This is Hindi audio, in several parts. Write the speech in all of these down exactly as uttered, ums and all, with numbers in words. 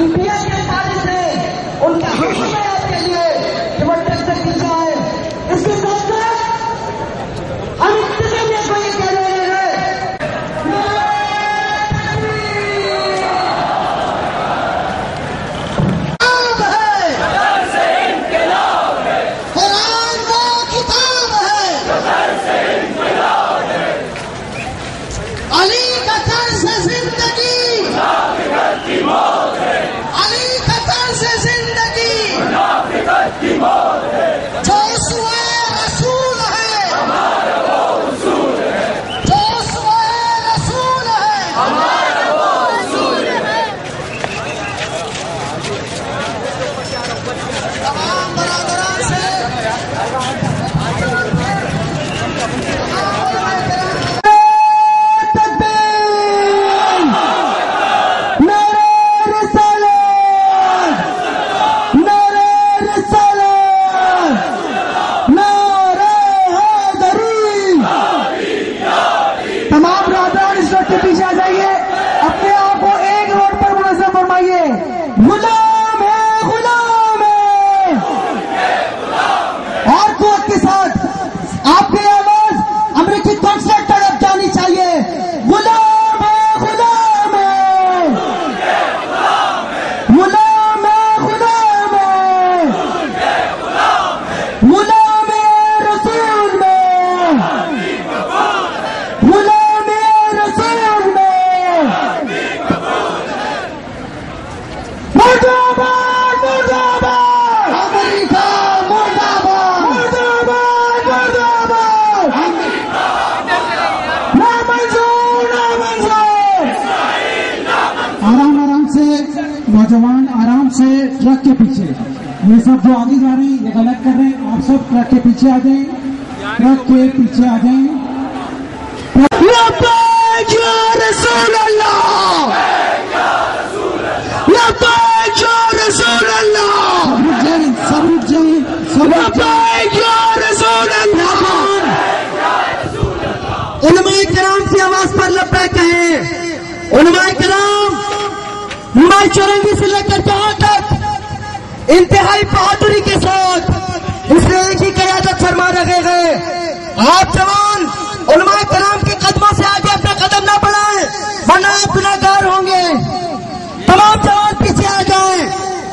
इंडिया के तारीख से उनका हुक्म है आपके लिए कि वो टक्कर की जाए। इसके साथ साथ हम इंतजामिया को ये कह रहे हैं नौजवान आराम से ट्रक के पीछे, ये सब जो आगे जा रहे हैं ये गलत कर रहे हैं। आप सब ट्रक के पीछे आ जाएं, ट्रक के पीछे आ जाएं। लब्बैक या रसूल अल्लाह, लब्बैक या रसूल अल्लाह, सब रुक जाएं, सब लब्बैक या रसूल अल्लाह। उलमाए किराम की आवाज पर लब्बैक कहें। उलमाए किराम मुंबई चौरंगी से लेकर जहां तक इंतहाई बहादुरी के साथ इसने एक ही क़यादत फरमा रहे हैं। आप जवान उलमाए किराम के कदमों से आगे अपना कदम ना बढ़ाएं, वरना आप गुनहगार होंगे। तमाम जवान पीछे आ जाएं।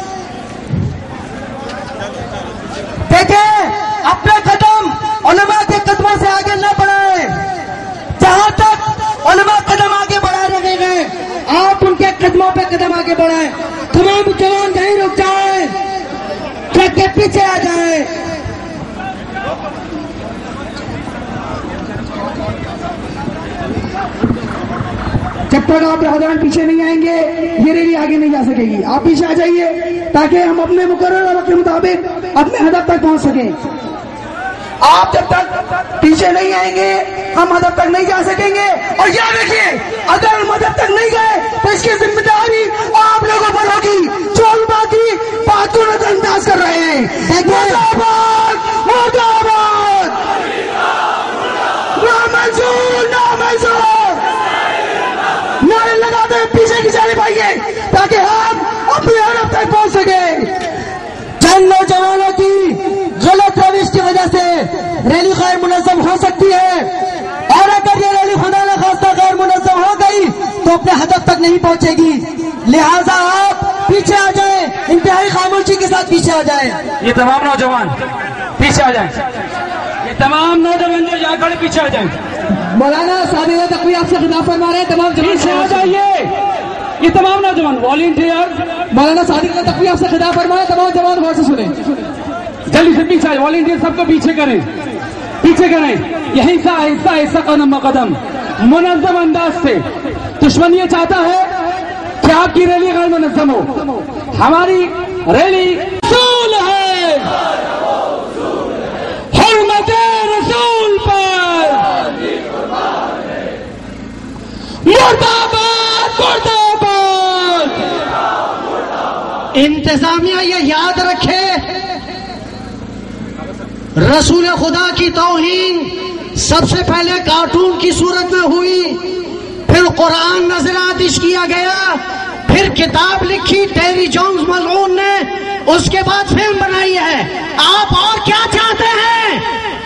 देखें, अपने कदम उलमा के कदमों से आगे न बढ़ाएं। जहां तक उलमा कदम आगे बढ़ा रहे हैं आप उनके कदमों पे कदम आगे बढ़ाएं। तमाम जवान यहीं रुक जाएं, ट्रक के पीछे आ जाएं। जब तक आप राजधान पीछे नहीं आएंगे ये रैली आगे नहीं जा सकेगी। आप पीछे आ जाइए ताकि हम अपने मुकर्रर वक्त के मुताबिक अपने हदफ तक पहुंच सकें। आप जब तक पीछे नहीं आएंगे हम हदफ तक नहीं जा सकेंगे। और याद रखिए, अगर हम हदफ तक नहीं गए तो इसकी जिम्मेदारी आप लोगों पर होगी जो बाकी बात को नजरअंदाज कर रहे हैं। मुर्दाबाद, मुर्दाबाद, ना मंजूर, ना मंजूर, नारे लगाते हैं पीछे की जाने पाइए ताकि हम अपने हदफ तक पहुंच सके। चंद नौजवानों की गलत रविश की वजह से रैली गैर मुनज़्ज़म हो सकती है, और अगर ये रैली खुदा न खास्ता गैर मुनज़्ज़म हो गई तो अपने हदफ तक नहीं पहुंचेगी। लिहाजा आप पीछे आ जाएं, इंतहाई खामोशी के साथ पीछे आ जाएं। ये तमाम नौजवान पीछे आ जाएं, ये तमाम नौजवान जो यहाँ खड़े पीछे आ जाएं। मौलाना सादिया तकवी आपसे खिताब फरमा रहे हैं, तमाम पीछे आ जाइए। ये तमाम नौजवान वॉलंटियर, मौलाना सादिया तकवी आपसे खिताब फरमा रहे हैं, तमाम जवान गौर से सुने। जल्दी से पीछे आए, वॉलंटियर सबको पीछे करें, पीछे करें। यही सा हिस्सा हिस्सा कदम ब कदम मुनज़्ज़म अंदाज से। दुश्मन ये चाहता है कि आपकी रैली गैर मुनज़्ज़म हो। हमारी रैली रसूल है, हुर्मत रसूल पर मुर्दाबाद, मुर्दाबाद। इंतजामिया ये याद रखे, रसूल खुदा की तौहीन सबसे पहले कार्टून की सूरत में हुई, फिर कुरान नजर आतिश किया गया, फिर किताब लिखी टेरी जॉन्स मलऊन ने, उसके बाद फिल्म बनाई है। आप और क्या चाहते हैं?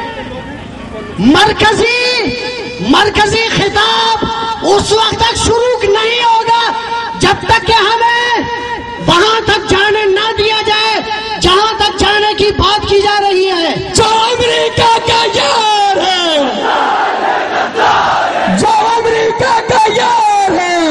मरकजी मरकजी खिताब उस वक्त तक शुरू नहीं होगा जब तक कि हमें वहां तक जाने ना दिया जाए जहां तक जाने की बात की जा रही है। जो अमेरिका का यार है, जो अमेरिका का यार है,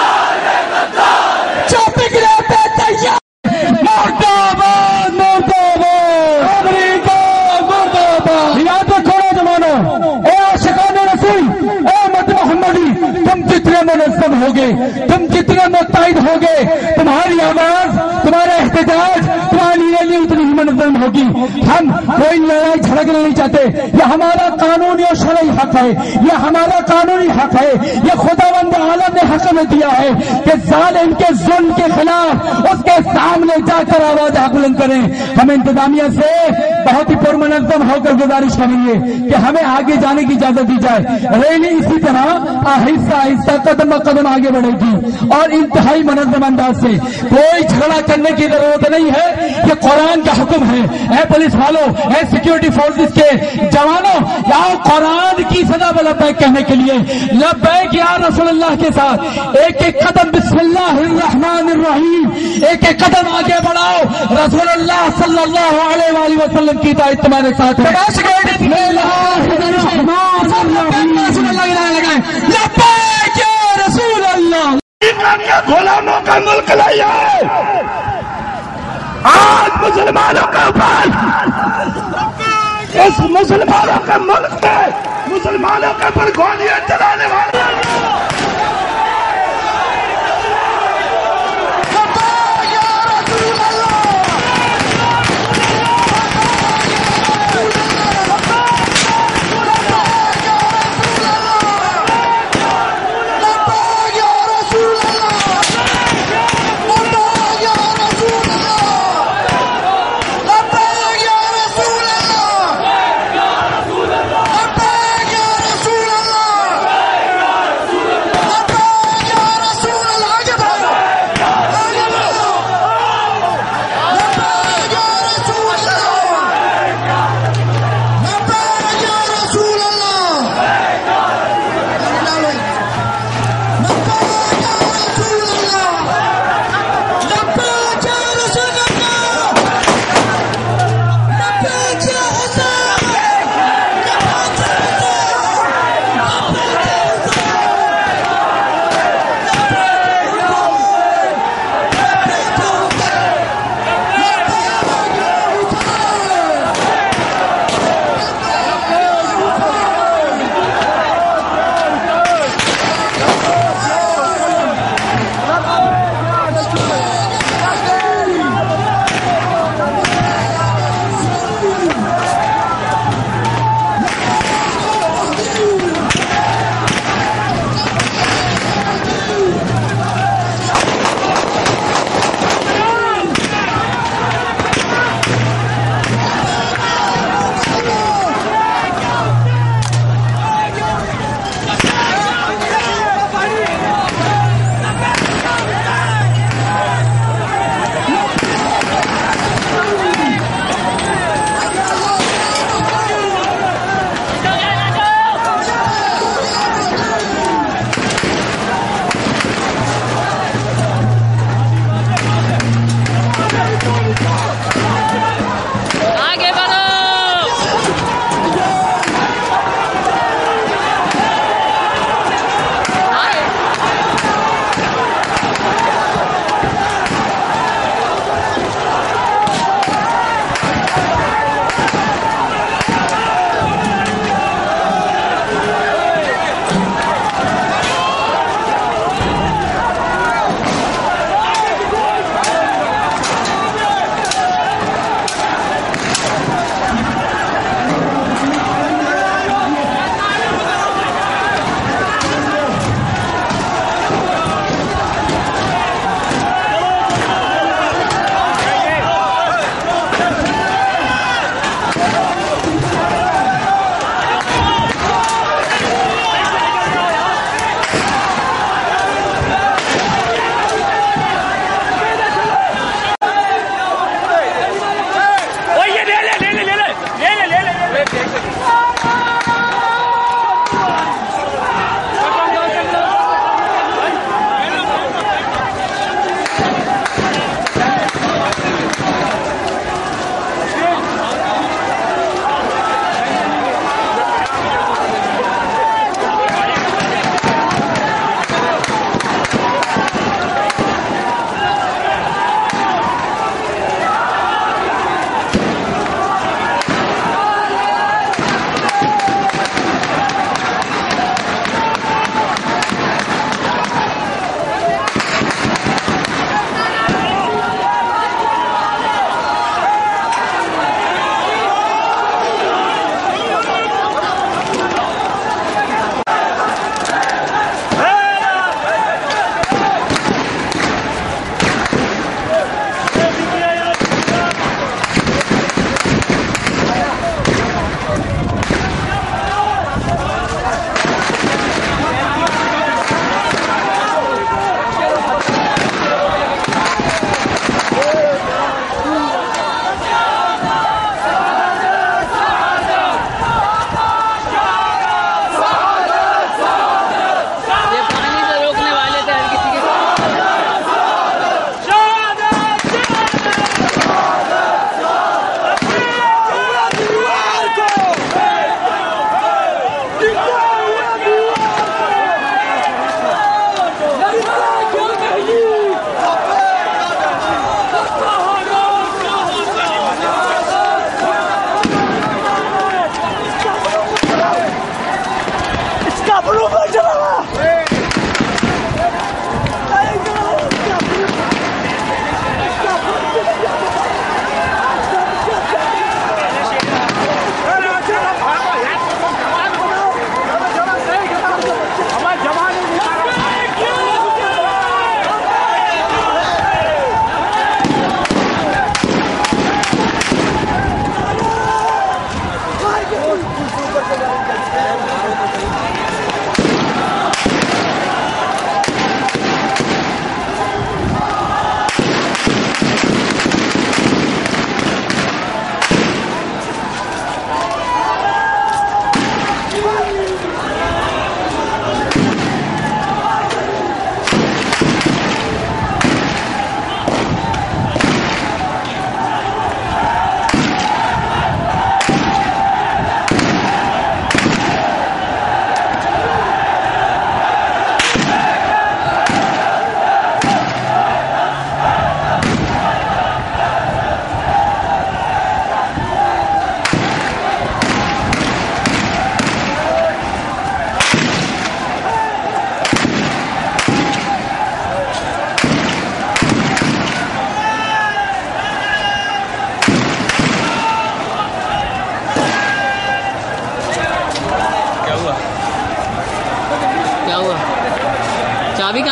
जो बिगड़े पे तैयार। मुर्दाबाद मुर्दाबाद अमेरिका मुर्दाबाद। याद रखो जमानो, ए आशिकान रसूल, ए उम्मत मोहम्मदी, तुम जितने मुनज़्ज़म होगे, तुम जितने मुत्तहिद होगे, तुम्हारी आवाज, तुम्हारा एहतजाज, तुम्हारी रैली उतनी ही मुनज़्ज़म होगी। हम कोई लड़ाई झगड़ना नहीं चाहते। यह हमारा कानूनी और शरई हक है, यह हमारा कानूनी हक है। यह खुदावंद आलम ने हक में दिया है कि जालिम के जुल्म के खिलाफ उसके सामने जाकर आवाज बुलंद करें। हम इंतजामिया से बहुत ही पुरमुनज़्ज़म होकर गुजारिश करेंगे कि हमें आगे जाने की इजाजत दी जाए। रैली इसी तरह आहिस्ता आहिस्ता कदम ब कदम आगे बढ़ेगी और इंतहाई मुनज़्ज़म अंदाज से। कोई झगड़ा करने की जरूरत नहीं है, ये कुरान का हुक्म है। ऐ पुलिस वालों, ऐ सिक्योरिटी फोर्सेस के जवानों, आओ कुरान की सदा ब लब्बैक कहने के लिए। लब्बैक या रसूलुल्लाह के साथ एक एक कदम बिस्मिल्लाहिर्रहमानिर्रहीम, एक एक कदम आगे बढ़ाओ। रसूलुल्लाह सल्लल्लाहु अलैहि वसल्लम की इताअत तुम्हारे साथ है। लब्बैक या रसूलल्लाह। गुलामों का मुल्क लाया है, आज मुसलमानों के ऊपर, इस मुसलमानों के मुल्क में मुसलमानों के ऊपर गोलियां चलाने वाले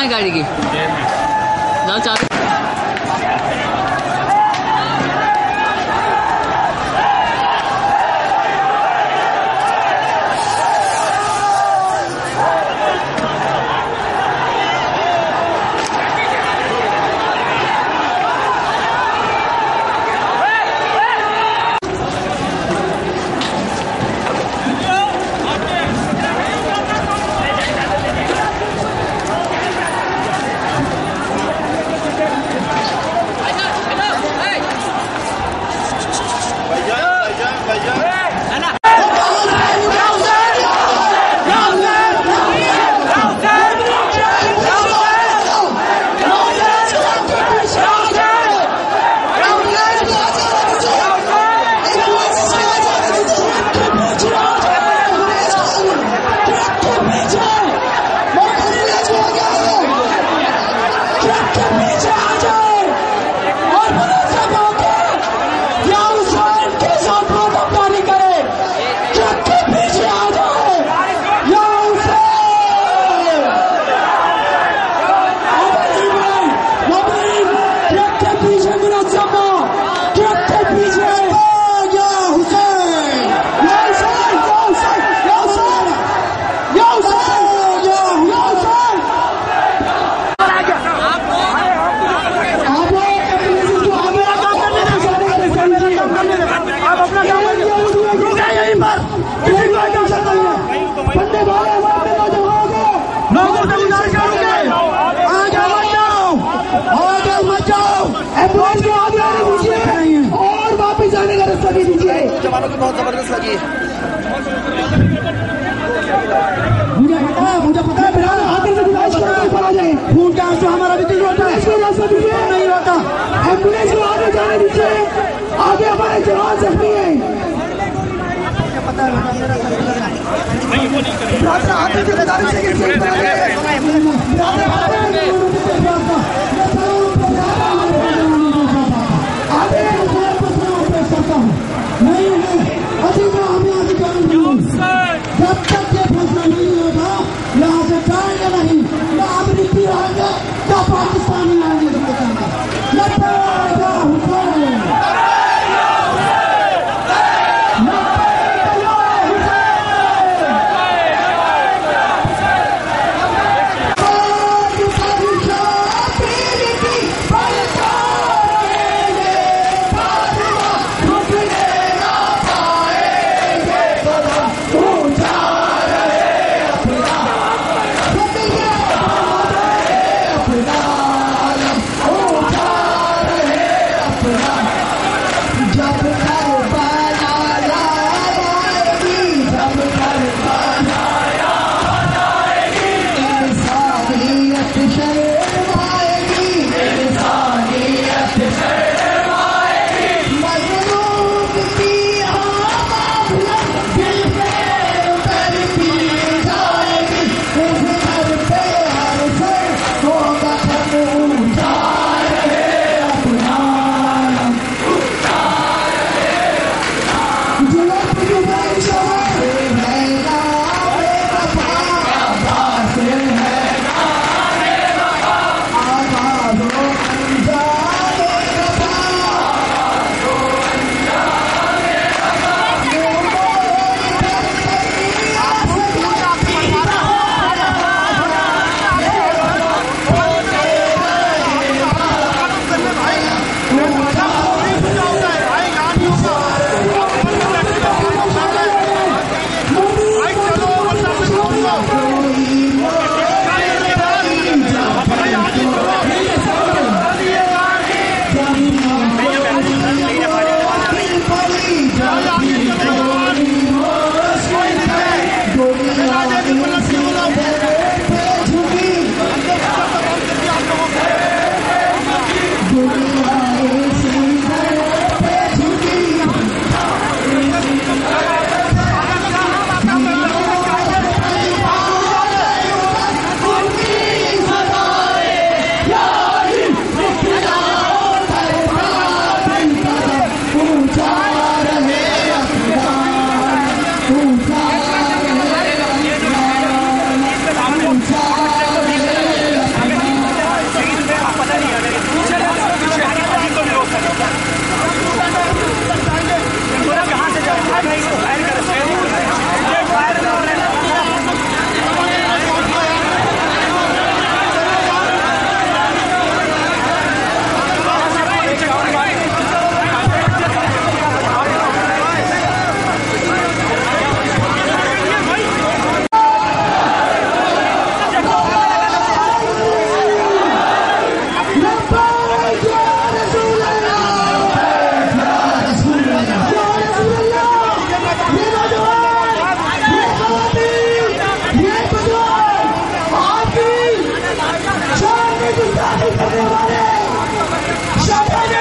कहाँ है गाड़ी की? जाओ चाबी। जवानों की बहुत जबरदस्त लगी है। मुझे पता है मुझे पता है बिहार आते से गुजारिश करो ऊपर आ जाए। खून का आंसू हमारा भी दिल होता है, इसको रास्ता दीजिए नहीं होता। एम्बुलेंस को आगे जाने दीजिए, आगे हमारे जवान जख्मी हैं। पता है आते जिम्मेदारी नहीं है अधिकार हमें अधिकार नहीं। जब तक ये फैसला नहीं होगा यहाँ से जाएंगे नहीं, न अमरीकी आएंगे न पाकिस्तानी आएंगे।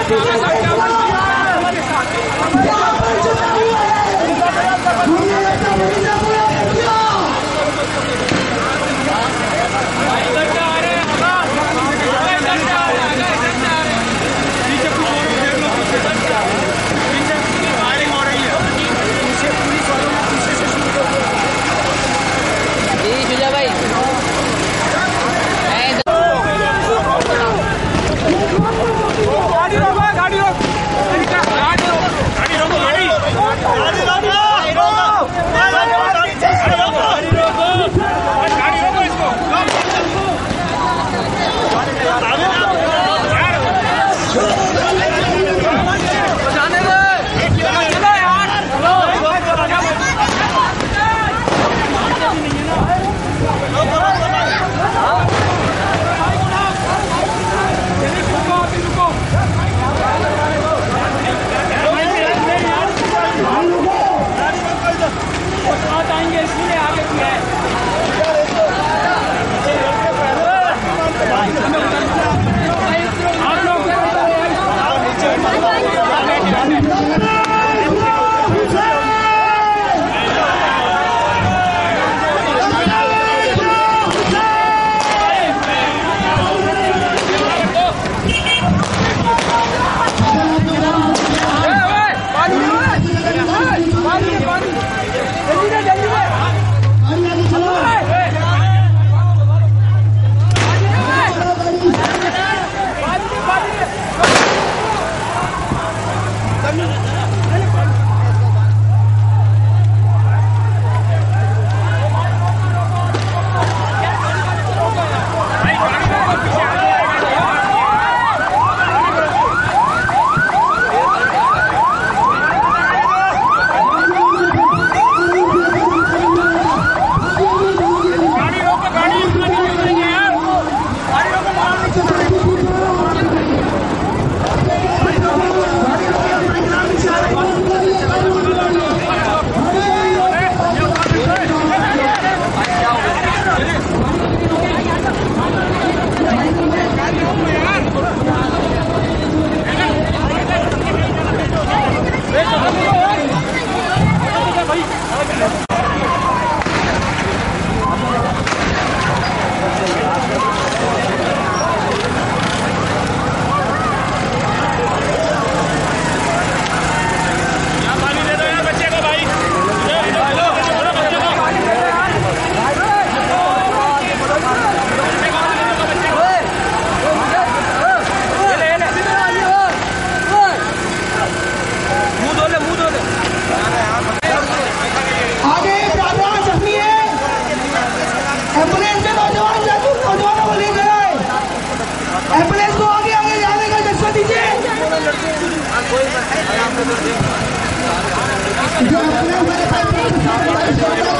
जो अपने हमारे पास